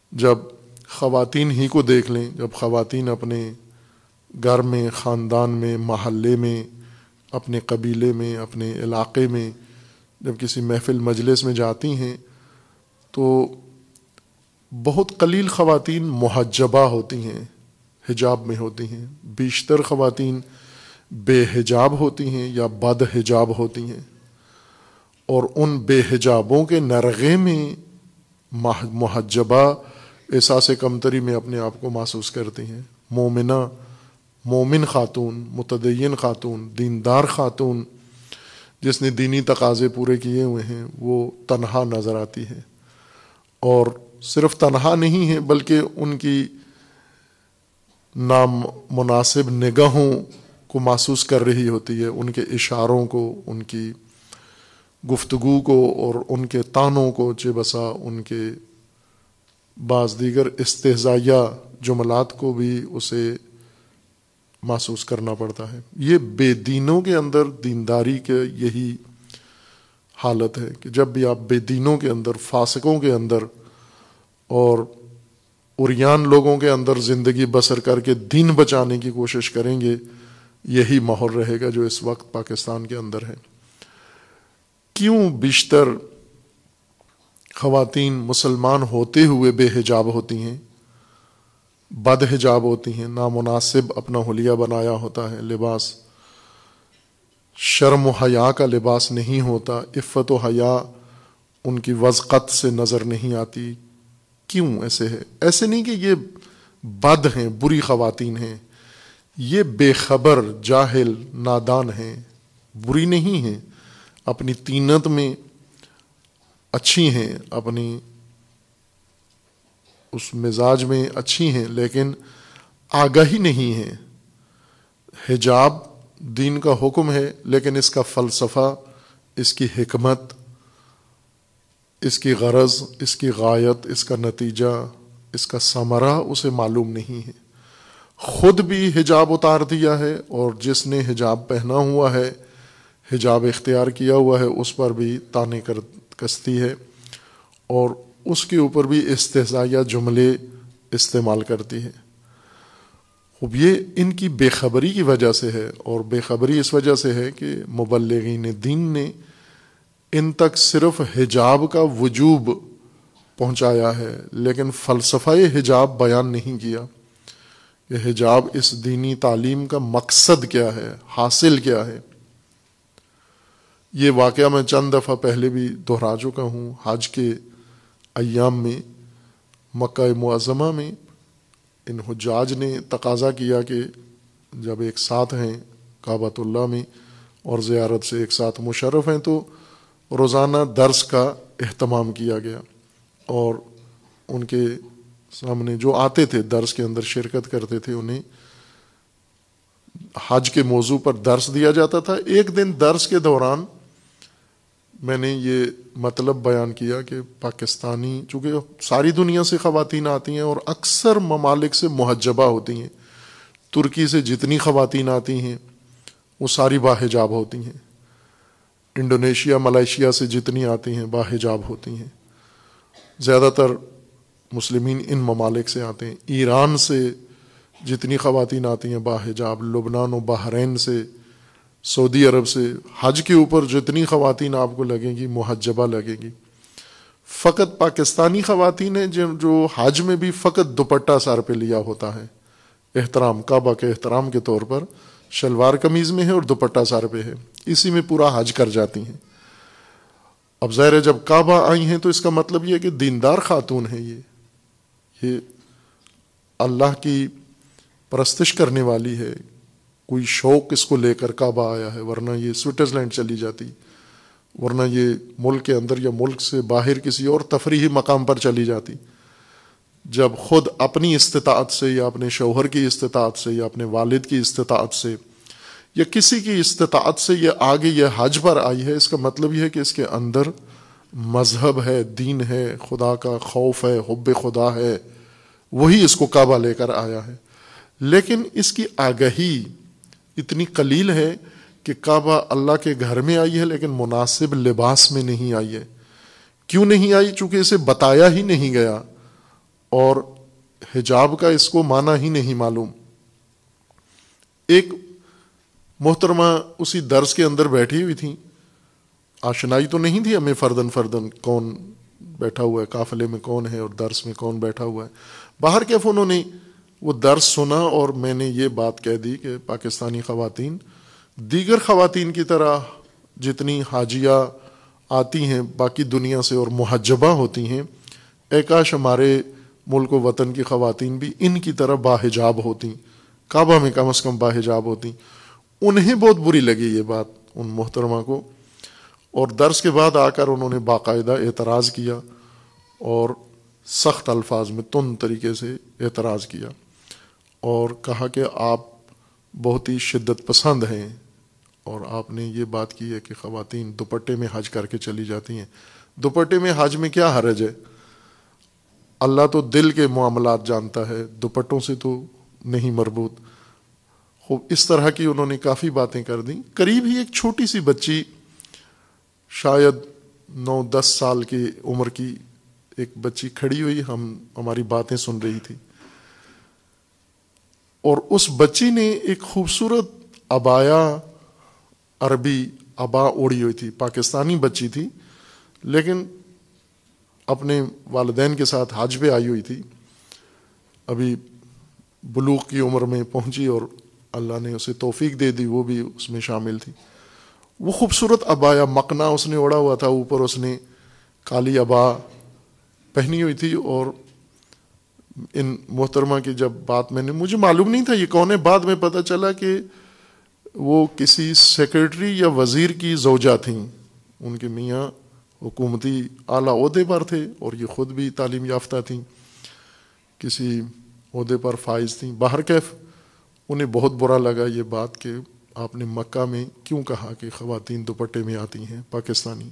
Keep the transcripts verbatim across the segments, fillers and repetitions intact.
جب خواتین ہی کو دیکھ لیں، جب خواتین اپنے گھر میں، خاندان میں، محلے میں، اپنے قبیلے میں، اپنے علاقے میں جب کسی محفل مجلس میں جاتی ہیں تو بہت قلیل خواتین محجبہ ہوتی ہیں، حجاب میں ہوتی ہیں، بیشتر خواتین بے حجاب ہوتی ہیں یا بد حجاب ہوتی ہیں، اور ان بے حجابوں کے نرغے میں محجبہ احساس کمتری میں اپنے آپ کو محسوس کرتی ہیں۔ مومنہ، مومن خاتون، متدین خاتون، دیندار خاتون جس نے دینی تقاضے پورے کیے ہوئے ہیں، وہ تنہا نظر آتی ہے، اور صرف تنہا نہیں ہے بلکہ ان کی نامناسب نگاہوں کو محسوس کر رہی ہوتی ہے، ان کے اشاروں کو، ان کی گفتگو کو اور ان کے طعنوں کو، چہ بسا ان کے بعض دیگر استہزائیہ جملات کو بھی اسے محسوس کرنا پڑتا ہے۔ یہ بے دینوں کے اندر دینداری کے یہی حالت ہے کہ جب بھی آپ بے دینوں کے اندر، فاسقوں کے اندر اور عریان لوگوں کے اندر زندگی بسر کر کے دین بچانے کی کوشش کریں گے، یہی ماحول رہے گا جو اس وقت پاکستان کے اندر ہے۔ کیوں بیشتر خواتین مسلمان ہوتے ہوئے بے حجاب ہوتی ہیں، بد حجاب ہوتی ہیں، نامناسب اپنا حلیہ بنایا ہوتا ہے، لباس شرم و حیا کا لباس نہیں ہوتا، عفت و حیا ان کی وضقت سے نظر نہیں آتی؟ کیوں ایسے ہے؟ ایسے نہیں کہ یہ بد ہیں، بری خواتین ہیں، یہ بے خبر، جاہل، نادان ہیں، بری نہیں ہیں، اپنی طینت میں اچھی ہیں، اپنی اس مزاج میں اچھی ہیں، لیکن آگاہی نہیں ہے۔ حجاب دین کا حکم ہے، لیکن اس کا فلسفہ، اس کی حکمت، اس کی غرض، اس کی غایت، اس کا نتیجہ، اس کا ثمرہ اسے معلوم نہیں ہے۔ خود بھی حجاب اتار دیا ہے، اور جس نے حجاب پہنا ہوا ہے، حجاب اختیار کیا ہوا ہے، اس پر بھی طعنے کستی ہے، اور اس کے اوپر بھی استہزائیہ جملے استعمال کرتی ہے۔ اب یہ ان کی بے خبری کی وجہ سے ہے، اور بے خبری اس وجہ سے ہے کہ مبلغین دین نے ان تک صرف حجاب کا وجوب پہنچایا ہے، لیکن فلسفہ حجاب بیان نہیں کیا کہ حجاب اس دینی تعلیم کا مقصد کیا ہے، حاصل کیا ہے۔ یہ واقعہ میں چند دفعہ پہلے بھی دہرا چکا ہوں۔ حج کے ایام میں مکہ معظمہ میں ان حجاج نے تقاضا کیا کہ جب ایک ساتھ ہیں کعبۃ اللہ میں اور زیارت سے ایک ساتھ مشرف ہیں، تو روزانہ درس کا اہتمام کیا گیا، اور ان کے سامنے جو آتے تھے درس کے اندر شرکت کرتے تھے، انہیں حج کے موضوع پر درس دیا جاتا تھا۔ ایک دن درس کے دوران میں نے یہ مطلب بیان کیا کہ پاکستانی، چونکہ ساری دنیا سے خواتین آتی ہیں اور اکثر ممالک سے محجبہ ہوتی ہیں، ترکی سے جتنی خواتین آتی ہیں وہ ساری باحجاب ہوتی ہیں، انڈونیشیا، ملائیشیا سے جتنی آتی ہیں باحجاب ہوتی ہیں، زیادہ تر مسلمین ان ممالک سے آتے ہیں۔ ایران سے جتنی خواتین آتی ہیں باحجاب، لبنان و بحرین سے، سعودی عرب سے، حج کے اوپر جتنی خواتین آپ کو لگیں گی محجبہ لگیں گی۔ فقط پاکستانی خواتین ہیں جو حج میں بھی فقط دوپٹہ سر پہ لیا ہوتا ہے، احترام، کعبہ کے احترام کے طور پر شلوار قمیض میں ہے اور دوپٹہ سر پہ ہے، اسی میں پورا حج کر جاتی ہیں۔ اب ظاہر ہے جب کعبہ آئی ہیں تو اس کا مطلب یہ ہے کہ دیندار خاتون ہیں، یہ یہ اللہ کی پرستش کرنے والی ہے، کوئی شوق اس کو لے کر کعبہ آیا ہے، ورنہ یہ سوئٹزرلینڈ چلی جاتی، ورنہ یہ ملک کے اندر یا ملک سے باہر کسی اور تفریحی مقام پر چلی جاتی۔ جب خود اپنی استطاعت سے یا اپنے شوہر کی استطاعت سے یا اپنے والد کی استطاعت سے یا کسی کی استطاعت سے یہ آگے یہ حج پر آئی ہے، اس کا مطلب یہ ہے کہ اس کے اندر مذہب ہے، دین ہے، خدا کا خوف ہے، حب خدا ہے، وہی اس کو کعبہ لے کر آیا ہے۔ لیکن اس کی آگہی اتنی قلیل ہے کہ کعبہ اللہ کے گھر میں آئی ہے لیکن مناسب لباس میں نہیں آئی ہے۔ کیوں نہیں آئی؟ چونکہ اسے بتایا ہی نہیں گیا، اور حجاب کا اس کو معنی ہی نہیں معلوم. ایک محترمہ اسی درس کے اندر بیٹھی ہوئی تھیں, آشنائی تو نہیں تھی ہمیں فردن فردن کون بیٹھا ہوا ہے, قافلے میں کون ہے اور درس میں کون بیٹھا ہوا ہے. باہر کیف انہوں نے وہ درس سنا اور میں نے یہ بات کہہ دی کہ پاکستانی خواتین دیگر خواتین کی طرح جتنی حاجیہ آتی ہیں باقی دنیا سے اور محجبہ ہوتی ہیں, اے کاش ہمارے ملک و وطن کی خواتین بھی ان کی طرح باحجاب ہوتی, کعبہ میں کم از کم باحجاب ہوتی. انہیں بہت بری لگی یہ بات ان محترمہ کو, اور درس کے بعد آ کر انہوں نے باقاعدہ اعتراض کیا اور سخت الفاظ میں تند طریقے سے اعتراض کیا اور کہا کہ آپ بہت ہی شدت پسند ہیں اور آپ نے یہ بات کی ہے کہ خواتین دوپٹے میں حج کر کے چلی جاتی ہیں. دوپٹے میں حج میں کیا حرج ہے؟ اللہ تو دل کے معاملات جانتا ہے, دوپٹوں سے تو نہیں مربوط. خوب اس طرح کی انہوں نے کافی باتیں کر دیں. قریب ہی ایک چھوٹی سی بچی شاید نو دس سال کی عمر کی ایک بچی کھڑی ہوئی ہم ہماری باتیں سن رہی تھی, اور اس بچی نے ایک خوبصورت عبایا عربی عبا اوڑھی ہوئی تھی. پاکستانی بچی تھی لیکن اپنے والدین کے ساتھ حج پہ آئی ہوئی تھی, ابھی بلوغ کی عمر میں پہنچی اور اللہ نے اسے توفیق دے دی, وہ بھی اس میں شامل تھی. وہ خوبصورت عبایا مقنا اس نے اوڑھا ہوا تھا, اوپر اس نے کالی عبا پہنی ہوئی تھی. اور ان محترمہ کی جب بات میں نے, مجھے معلوم نہیں تھا یہ کون ہے, بعد میں پتہ چلا کہ وہ کسی سیکرٹری یا وزیر کی زوجہ تھیں. ان کے میاں حکومتی اعلیٰ عہدے پر تھے اور یہ خود بھی تعلیم یافتہ تھیں, کسی عہدے پر فائز تھیں. باہر کیف انہیں بہت برا لگا یہ بات کہ آپ نے مکہ میں کیوں کہا کہ خواتین دوپٹے میں آتی ہیں پاکستانی.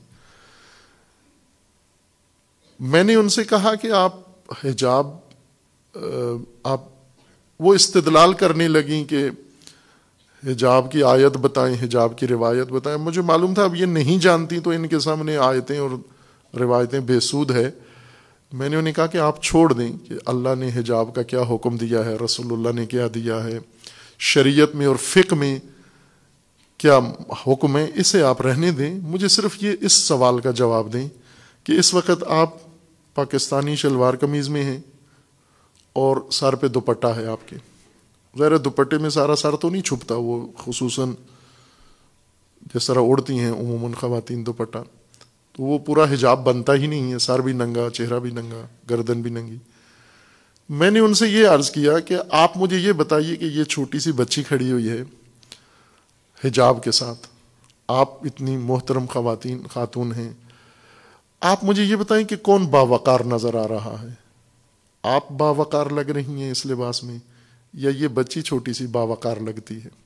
میں نے ان سے کہا کہ آپ حجاب, آپ وہ استدلال کرنے لگیں کہ حجاب کی آیت بتائیں, حجاب کی روایت بتائیں. مجھے معلوم تھا اب یہ نہیں جانتی تو ان کے سامنے آیتیں اور روایتیں بے سود ہے. میں نے انہیں کہا کہ آپ چھوڑ دیں کہ اللہ نے حجاب کا کیا حکم دیا ہے, رسول اللہ نے کیا دیا ہے, شریعت میں اور فقہ میں کیا حکم ہے, اسے آپ رہنے دیں. مجھے صرف یہ اس سوال کا جواب دیں کہ اس وقت آپ پاکستانی شلوار قمیض میں ہیں اور سر پہ دوپٹہ ہے آپ کے. ظاہر دوپٹے میں سارا سر تو نہیں چھپتا, وہ خصوصاً جس طرح اڑتی ہیں عموماً خواتین دوپٹہ, تو وہ پورا حجاب بنتا ہی نہیں ہے, سر بھی ننگا, چہرہ بھی ننگا, گردن بھی ننگی. میں نے ان سے یہ عرض کیا کہ آپ مجھے یہ بتائیے کہ یہ چھوٹی سی بچی کھڑی ہوئی ہے حجاب کے ساتھ, آپ اتنی محترم خواتین خاتون ہیں, آپ مجھے یہ بتائیں کہ کون باوقار نظر آ رہا ہے؟ آپ باوقار لگ رہی ہیں اس لباس میں یا یہ بچی چھوٹی سی باوقار لگتی ہے؟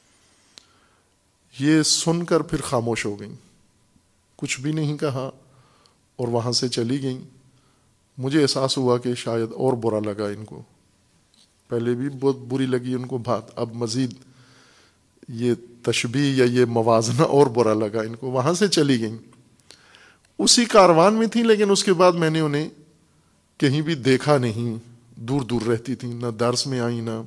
یہ سن کر پھر خاموش ہو گئیں, کچھ بھی نہیں کہا اور وہاں سے چلی گئیں. مجھے احساس ہوا کہ شاید اور برا لگا ان کو, پہلے بھی بہت بری لگی ان کو بات, اب مزید یہ تشبیہ یا یہ موازنہ اور برا لگا ان کو. وہاں سے چلی گئیں, اسی کاروان میں تھیں لیکن اس کے بعد میں نے انہیں کہیں بھی دیکھا نہیں, دور دور رہتی تھیں, نہ درس میں آئیں نہ.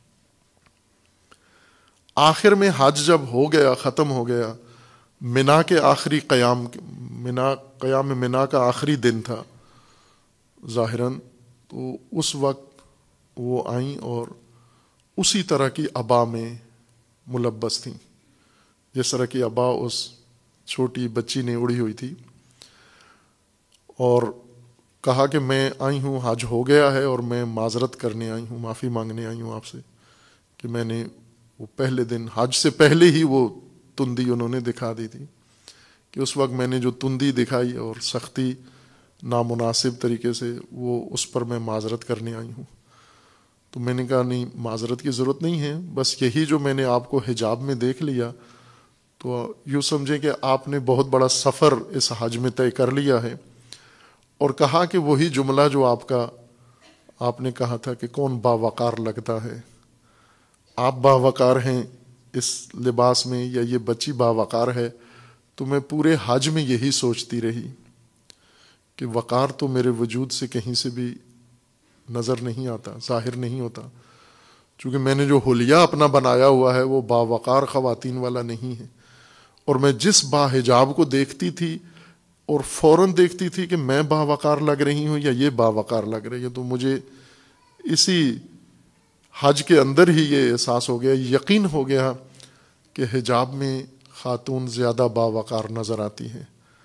آخر میں حج جب ہو گیا, ختم ہو گیا, منا کے آخری قیام, منا قیام منا کا آخری دن تھا ظاہراً, تو اس وقت وہ آئیں اور اسی طرح کی عبا میں ملبس تھیں جس طرح کی عبا اس چھوٹی بچی نے اڑی ہوئی تھی, اور کہا کہ میں آئی ہوں, حج ہو گیا ہے اور میں معذرت کرنے آئی ہوں, معافی مانگنے آئی ہوں آپ سے کہ میں نے وہ پہلے دن حج سے پہلے ہی وہ تندی انہوں نے دکھا دی تھی, کہ اس وقت میں نے جو تندی دکھائی اور سختی نامناسب طریقے سے, وہ اس پر میں معذرت کرنے آئی ہوں. تو میں نے کہا نہیں, معذرت کی ضرورت نہیں ہے, بس یہی جو میں نے آپ کو حجاب میں دیکھ لیا تو یوں سمجھیں کہ آپ نے بہت بڑا سفر اس حج میں طے کر لیا ہے. اور کہا کہ وہی جملہ جو آپ کا آپ نے کہا تھا کہ کون باوقار لگتا ہے, آپ باوقار ہیں اس لباس میں یا یہ بچی باوقار ہے. تو میں پورے حج میں یہی سوچتی رہی کہ وقار تو میرے وجود سے کہیں سے بھی نظر نہیں آتا، ظاہر نہیں ہوتا، چونکہ میں نے جو حلیہ اپنا بنایا ہوا ہے وہ باوقار خواتین والا نہیں ہے، اور میں جس باحجاب کو دیکھتی تھی اور فوراً دیکھتی تھی کہ میں باوقار لگ رہی ہوں یا یہ باوقار لگ رہی ہے، تو مجھے اسی حج کے اندر ہی یہ احساس ہو گیا، یقین ہو گیا کہ حجاب میں خاتون زیادہ باوقار نظر آتی ہیں۔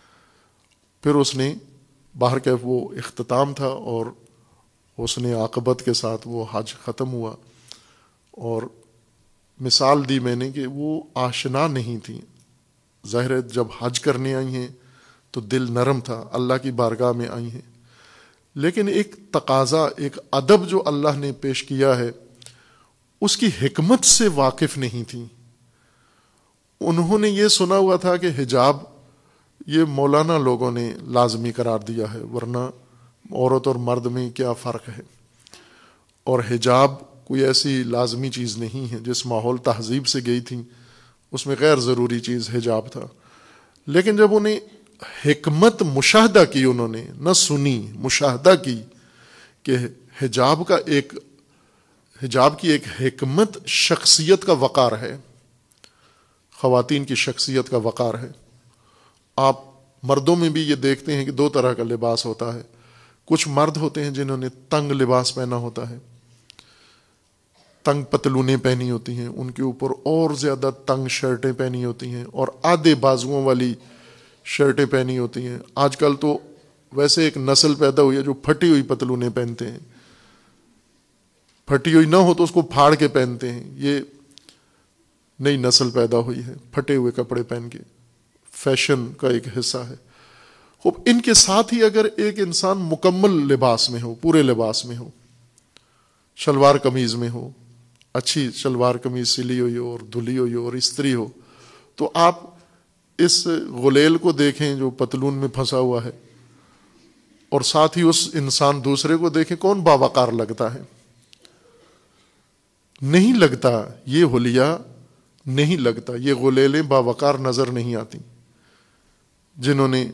پھر اس نے باہر کا وہ اختتام تھا اور اس نے عاقبت کے ساتھ وہ حج ختم ہوا، اور مثال دی میں نے کہ وہ آشنا نہیں تھی، ظاہر ہے جب حج کرنے آئی ہیں تو دل نرم تھا، اللہ کی بارگاہ میں آئی ہیں، لیکن ایک تقاضا، ایک ادب جو اللہ نے پیش کیا ہے اس کی حکمت سے واقف نہیں تھی۔ انہوں نے یہ سنا ہوا تھا کہ حجاب یہ مولانا لوگوں نے لازمی قرار دیا ہے، ورنہ عورت اور مرد میں کیا فرق ہے، اور حجاب کوئی ایسی لازمی چیز نہیں ہے، جس ماحول تہذیب سے گئی تھی اس میں غیر ضروری چیز حجاب تھا۔ لیکن جب انہیں حکمت مشاہدہ کی، انہوں نے نہ سنی، مشاہدہ کی کہ حجاب کا ایک حجاب کی ایک حکمت شخصیت کا وقار ہے، خواتین کی شخصیت کا وقار ہے۔ آپ مردوں میں بھی یہ دیکھتے ہیں کہ دو طرح کا لباس ہوتا ہے، کچھ مرد ہوتے ہیں جنہوں نے تنگ لباس پہنا ہوتا ہے، تنگ پتلونیں پہنی ہوتی ہیں، ان کے اوپر اور زیادہ تنگ شرٹیں پہنی ہوتی ہیں اور آدھے بازوؤں والی شرٹیں پہنی ہوتی ہیں۔ آج کل تو ویسے ایک نسل پیدا ہوئی ہے جو پھٹی ہوئی پتلونیں پہنتے ہیں، پھٹی ہوئی نہ ہو تو اس کو پھاڑ کے پہنتے ہیں، یہ نئی نسل پیدا ہوئی ہے، پھٹے ہوئے کپڑے پہن کے، فیشن کا ایک حصہ ہے۔ خوب ان کے ساتھ ہی اگر ایک انسان مکمل لباس میں ہو، پورے لباس میں ہو، شلوار قمیض میں ہو، اچھی شلوار قمیض سلی ہوئی ہو اور دھلی ہوئی ہو اور استری ہو، تو آپ اس غلیل کو دیکھیں جو پتلون میں پھنسا ہوا ہے، اور ساتھ ہی اس انسان دوسرے کو دیکھیں، کون باوقار لگتا ہے؟ نہیں لگتا، یہ حلیہ نہیں لگتا، یہ غلیلیں باوقار نظر نہیں آتی۔ جنہوں نے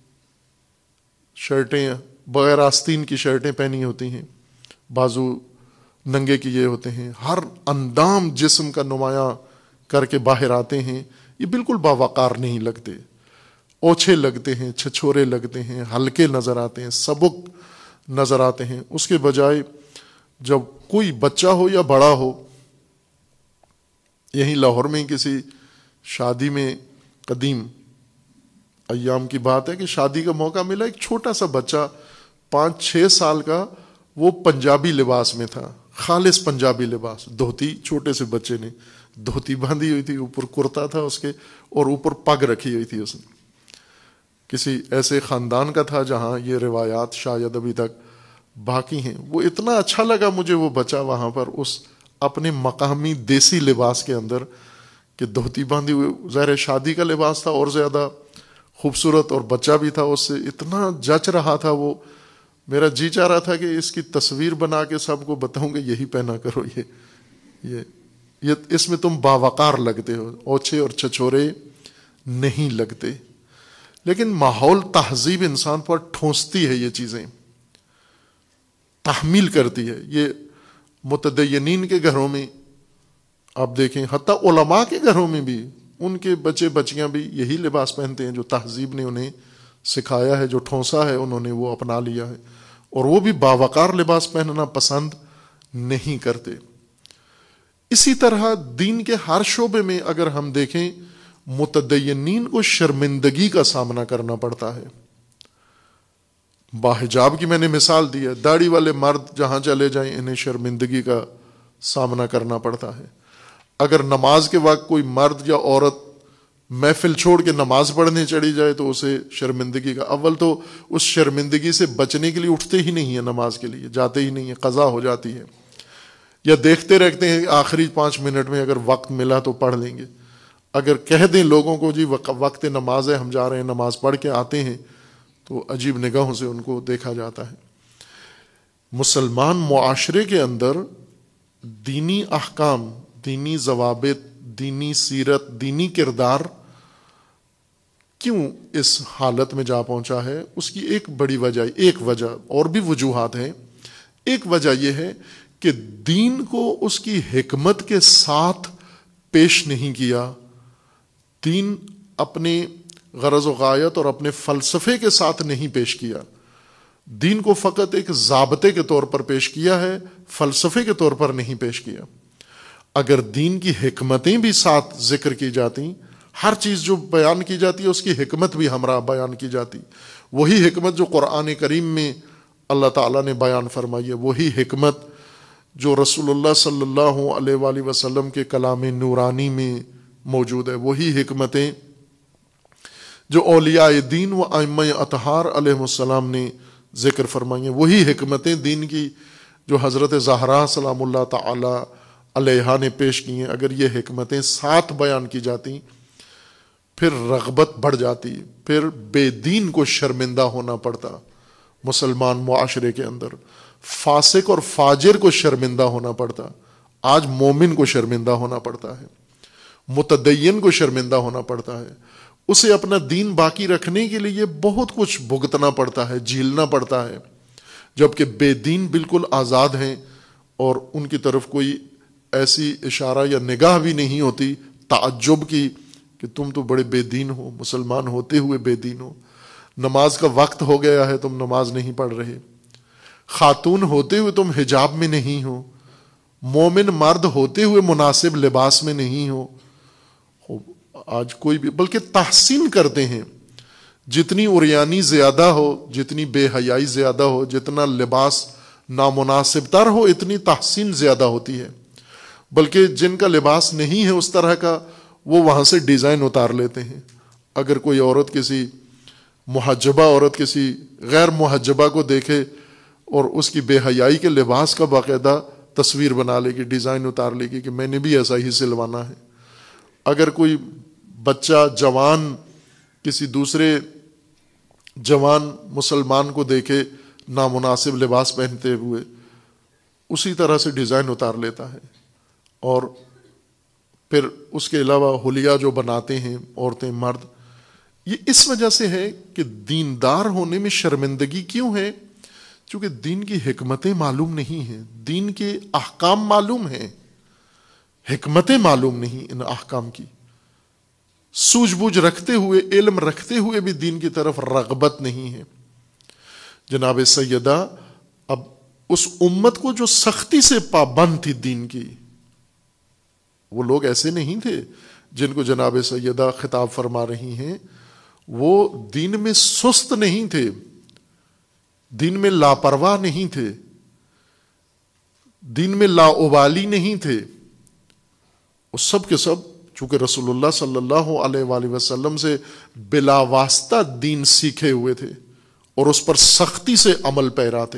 شرٹیں بغیر آستین کی شرٹیں پہنی ہوتی ہیں، بازو ننگے کیے ہوتے ہیں، ہر اندام جسم کا نمایاں کر کے باہر آتے ہیں، یہ بالکل باوقار نہیں لگتے، اوچھے لگتے ہیں، چھچھورے لگتے ہیں، ہلکے نظر آتے ہیں، سبک نظر آتے ہیں۔ اس کے بجائے جب کوئی بچہ ہو یا بڑا ہو، یہیں لاہور میں کسی شادی میں قدیم ایام کی بات ہے کہ شادی کا موقع ملا، ایک چھوٹا سا بچہ پانچ چھ سال کا، وہ پنجابی لباس میں تھا، خالص پنجابی لباس، دھوتی، چھوٹے سے بچے نے دھوتی باندھی ہوئی تھی، اوپر کرتا تھا اس کے، اور اوپر پگ رکھی ہوئی تھی اس نے۔ کسی ایسے خاندان کا تھا جہاں یہ روایات شاید ابھی تک باقی ہیں۔ وہ اتنا اچھا لگا مجھے وہ بچہ وہاں پر اس اپنے مقامی دیسی لباس کے اندر، کہ دھوتی باندھی ہوئی، ظاہر شادی کا لباس تھا اور زیادہ خوبصورت، اور بچہ بھی تھا، اس سے اتنا جچ رہا تھا وہ، میرا جی چاہ رہا تھا کہ اس کی تصویر بنا کے سب کو بتاؤں گا یہی پہنا کرو، یہ یہ یہ اس میں تم باوقار لگتے ہو، اوچھے اور چھچورے نہیں لگتے۔ لیکن ماحول تہذیب انسان پر ٹھونستی ہے، یہ چیزیں تحمیل کرتی ہے۔ یہ متدینین کے گھروں میں آپ دیکھیں، حتیٰ علماء کے گھروں میں بھی ان کے بچے بچیاں بھی یہی لباس پہنتے ہیں جو تہذیب نے انہیں سکھایا ہے، جو ٹھونسا ہے انہوں نے وہ اپنا لیا ہے، اور وہ بھی باوقار لباس پہننا پسند نہیں کرتے۔ اسی طرح دین کے ہر شعبے میں اگر ہم دیکھیں، متدینین کو شرمندگی کا سامنا کرنا پڑتا ہے۔ باحجاب کی میں نے مثال دی ہے، داڑھی والے مرد جہاں چلے جائیں انہیں شرمندگی کا سامنا کرنا پڑتا ہے۔ اگر نماز کے وقت کوئی مرد یا عورت محفل چھوڑ کے نماز پڑھنے چڑھی جائے تو اسے شرمندگی کا، اول تو اس شرمندگی سے بچنے کے لیے اٹھتے ہی نہیں ہیں، نماز کے لیے جاتے ہی نہیں ہیں، قضا ہو جاتی ہے، یا دیکھتے رہتے ہیں آخری پانچ منٹ میں اگر وقت ملا تو پڑھ لیں گے۔ اگر کہہ دیں لوگوں کو جی وقت نماز ہے، ہم جا رہے ہیں نماز پڑھ کے آتے ہیں، تو عجیب نگاہوں سے ان کو دیکھا جاتا ہے۔ مسلمان معاشرے کے اندر دینی احکام، دینی ضوابط، دینی سیرت، دینی کردار کیوں اس حالت میں جا پہنچا ہے؟ اس کی ایک بڑی وجہ، ایک وجہ اور بھی وجوہات ہیں، ایک وجہ یہ ہے کہ دین کو اس کی حکمت کے ساتھ پیش نہیں کیا، دین اپنے غرض و غایت اور اپنے فلسفے کے ساتھ نہیں پیش کیا، دین کو فقط ایک ضابطے کے طور پر پیش کیا ہے، فلسفے کے طور پر نہیں پیش کیا۔ اگر دین کی حکمتیں بھی ساتھ ذکر کی جاتی، ہر چیز جو بیان کی جاتی ہے اس کی حکمت بھی ہمراہ بیان کی جاتی، وہی حکمت جو قرآن کریم میں اللہ تعالیٰ نے بیان فرمائی ہے، وہی حکمت جو رسول اللہ صلی اللہ علیہ وآلہ وسلم کے کلام نورانی میں موجود ہے، وہی حکمتیں جو اولیاء دین و ائمہ اطہار علیہ السلام نے ذکر فرمائی ہیں، وہی حکمتیں دین کی جو حضرت زہرا سلام اللہ تعالی علیہا نے پیش کی ہیں، اگر یہ حکمتیں ساتھ بیان کی جاتی پھر رغبت بڑھ جاتی، پھر بے دین کو شرمندہ ہونا پڑتا، مسلمان معاشرے کے اندر فاسق اور فاجر کو شرمندہ ہونا پڑتا، آج مومن کو شرمندہ ہونا پڑتا ہے، متدین کو شرمندہ ہونا پڑتا ہے، اسے اپنا دین باقی رکھنے کے لیے بہت کچھ بھگتنا پڑتا ہے، جھیلنا پڑتا ہے، جبکہ بے دین بالکل آزاد ہیں اور ان کی طرف کوئی ایسی اشارہ یا نگاہ بھی نہیں ہوتی تعجب کی کہ تم تو بڑے بے دین ہو، مسلمان ہوتے ہوئے بے دین ہو، نماز کا وقت ہو گیا ہے تم نماز نہیں پڑھ رہے، خاتون ہوتے ہوئے تم حجاب میں نہیں ہو، مومن مرد ہوتے ہوئے مناسب لباس میں نہیں ہو۔ آج کوئی بھی بلکہ تحسین کرتے ہیں، جتنی عریانی زیادہ ہو، جتنی بے حیائی زیادہ ہو، جتنا لباس نامناسب تر ہو، اتنی تحسین زیادہ ہوتی ہے، بلکہ جن کا لباس نہیں ہے اس طرح کا وہ وہاں سے ڈیزائن اتار لیتے ہیں۔ اگر کوئی عورت کسی محجبہ عورت کسی غیر محجبہ کو دیکھے اور اس کی بے حیائی کے لباس کا باقاعدہ تصویر بنا لے گی، ڈیزائن اتار لے گی کہ میں نے بھی ایسا ہی سلوانا ہے۔ اگر کوئی بچہ جوان کسی دوسرے جوان مسلمان کو دیکھے نامناسب لباس پہنتے ہوئے، اسی طرح سے ڈیزائن اتار لیتا ہے، اور پھر اس کے علاوہ حلیہ جو بناتے ہیں عورتیں مرد، یہ اس وجہ سے ہے کہ دیندار ہونے میں شرمندگی کیوں ہے؟ چونکہ دین کی حکمتیں معلوم نہیں ہیں، دین کے احکام معلوم ہیں، حکمتیں معلوم نہیں ان احکام کی، سوجھ بوجھ رکھتے ہوئے، علم رکھتے ہوئے بھی دین کی طرف رغبت نہیں ہے۔ جناب سیدہ اب اس امت کو جو سختی سے پابند تھی دین کی، وہ لوگ ایسے نہیں تھے جن کو جناب سیدہ خطاب فرما رہی ہیں، وہ دین میں سست نہیں تھے، دین میں لاپرواہ نہیں تھے، دین میں لاابالی نہیں تھے، وہ سب کے سب چونکہ رسول اللہ صلی اللہ علیہ وآلہ وسلم سے بلا واسطہ دین سیکھے ہوئے تھے اور اس پر سختی سے عمل پیرا تھے،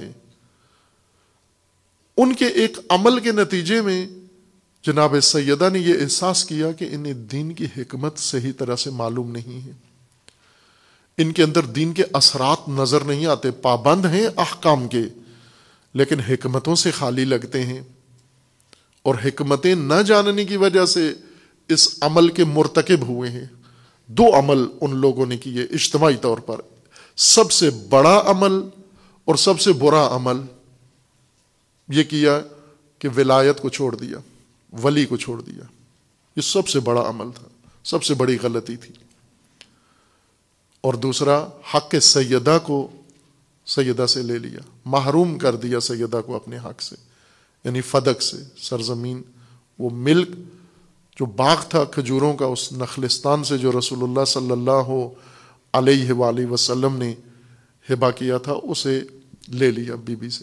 ان کے ایک عمل کے نتیجے میں جناب سیدہ نے یہ احساس کیا کہ انہیں دین کی حکمت صحیح طرح سے معلوم نہیں ہے، ان کے اندر دین کے اثرات نظر نہیں آتے، پابند ہیں احکام کے لیکن حکمتوں سے خالی لگتے ہیں، اور حکمتیں نہ جاننے کی وجہ سے اس عمل کے مرتکب ہوئے ہیں۔ دو عمل ان لوگوں نے کیے اجتماعی طور پر، سب سے بڑا عمل اور سب سے برا عمل یہ کیا کہ ولایت کو چھوڑ دیا، ولی کو چھوڑ دیا، یہ سب سے بڑا عمل تھا، سب سے بڑی غلطی تھی۔ اور دوسرا حق سیدہ کو سیدہ سے لے لیا، محروم کر دیا سیدہ کو اپنے حق سے، یعنی فدق سے، سرزمین، وہ ملک جو باغ تھا کھجوروں کا اس نخلستان سے جو رسول اللہ صلی اللہ علیہ وآلہ وسلم نے ہبہ کیا تھا، اسے لے لیا بی بی سے۔